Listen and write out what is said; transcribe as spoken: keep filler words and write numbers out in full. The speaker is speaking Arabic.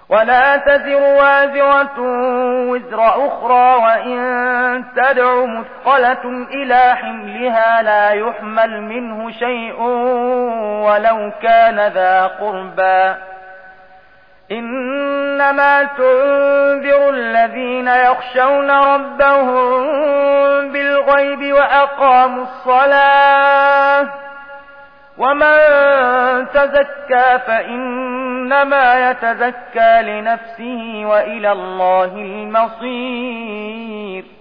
ولا تزر وازرة وزر أخرى، وإن تدع مثقلة إلى حملها لا يحمل منه شيء ولو كان ذا قربى. إنما تنذر الذين يخشون ربهم بالغيب وأقاموا الصلاة، ومن تزكى فإنما يتزكى لنفسه وإلى الله المصير.